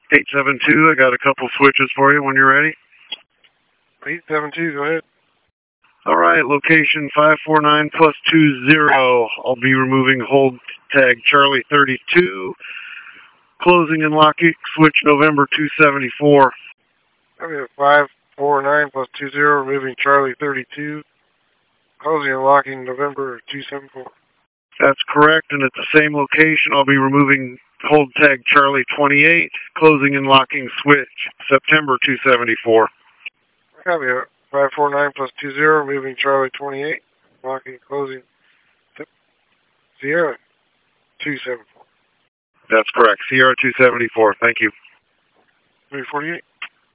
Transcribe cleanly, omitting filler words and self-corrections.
872, I got a couple switches for you when you're ready. 872, go ahead. All right, location 549 plus 20. I'll be removing hold tag Charlie 32. Closing and locking switch November 274. Okay, 549 plus 20, removing Charlie 32. Closing and locking November 274. That's correct, and at the same location, I'll be removing hold tag Charlie 28. Closing and locking switch September 274. Copy that. 549 plus 20, removing Charlie 28. Locking, closing Sierra 274. That's correct. Sierra 274. Thank you. 348.